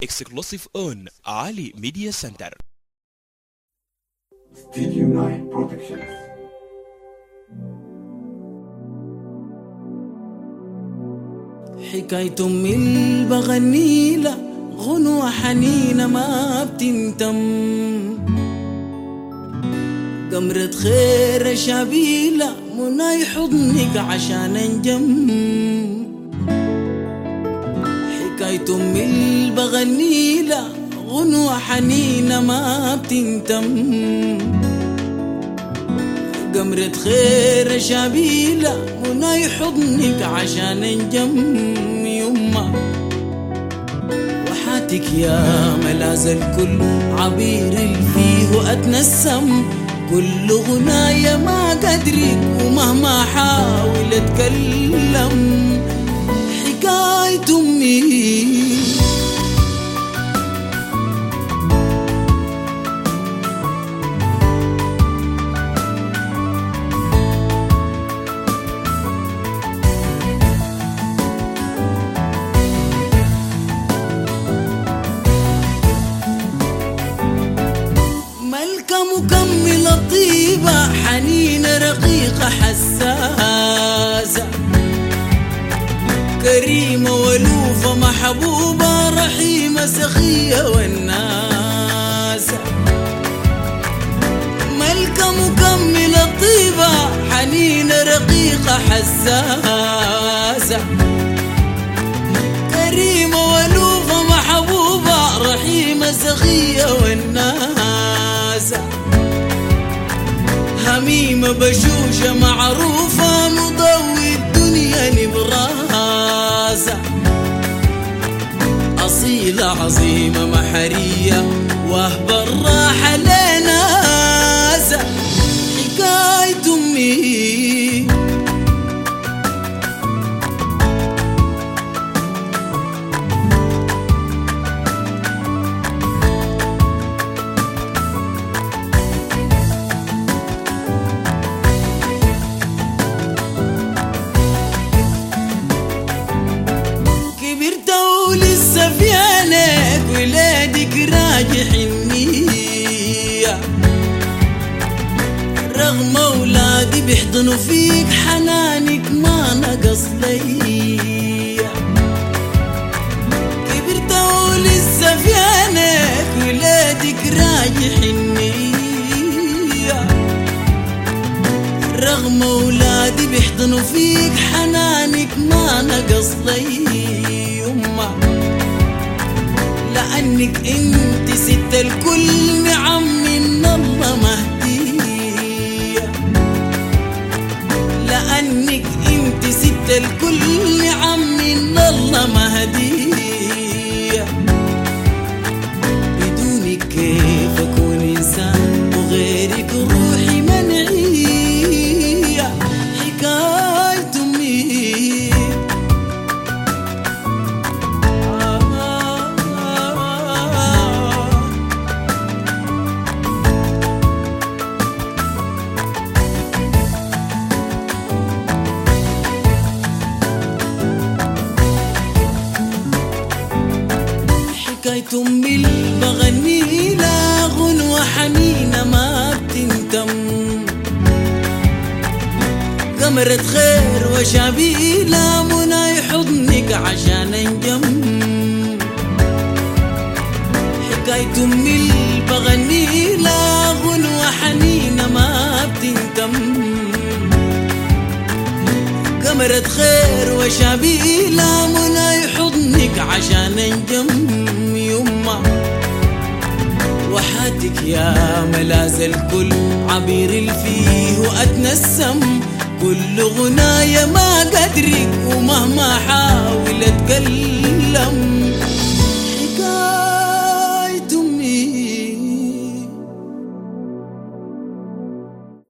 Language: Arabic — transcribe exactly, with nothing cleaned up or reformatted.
exclusive on Ali Media Center. Studio nine Productions. حكاية أمي البغني له غنوة حنينة ما بتنتم، قمرة خير شبيلة مناي حضنك عشان انجم. حكاية أمي البغني له غنوة حنينة ما بتنتم، قمرة خير شبيلة مناي حضنك عشان انجم. يما وحاتك يا ملاذ الكل عبير الفيه أتنسم، كل غناية ما قدرك ومهما حاول اتكلم. حكاية أمي مكملة طيبة حنينة رقيقة حساسة، كريمة ولوفة محبوبة رحيمة سخية والناسة. ملكة مكملة طيبة حنينة رقيقة حساسة، كريمة ولوفة محبوبة رحيمة سخية والناسة. هميمة بشوشة معروفة مضوي الدنيا نبراسة، أصيلة عظيمة محرية وهبة الراحة لناسة. حكاية أمي ولسه في عينيك ولادك راجح النية، رغم أولادي بيحضنوا فيك حنانك ما نقص ليا. كبرت ولسه في عينيك ولادك راجح النية، رغم أولادي بيحضنوا فيك حنانك ما نقص ليا. لأنك انت ست الكل نعم من الله مهدية، لأنك انت ست الكل نعم من الله مهدية. بدونك كيف أكون إنسان وغيرك روحي منعية. حكاية أمي حكاية أمي البغني لا غنوة حنينة ما بتنتم، قمرة خير وشبيلة مناي حضنك عشان انجم. حكاية أمي البغني لا غنوة حنينة ما بتنتم، قمرة خير وشبيلة مناي حضنك عشان انجم. يما وحاتك يا ملاذ الكل عبير الفيه وأتنسم، كل غناية ما قدرك ومهما حاول اتكلم.